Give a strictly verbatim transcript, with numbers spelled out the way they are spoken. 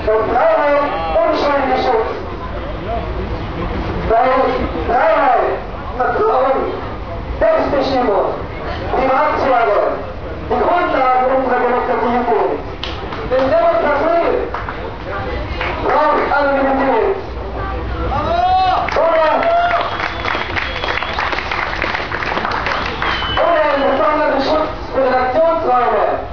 und Freiheit unschuldigen Schutz. Freiheit, Vertrauen, Selbstbestimmung, Privatsphäre, die Grundlagen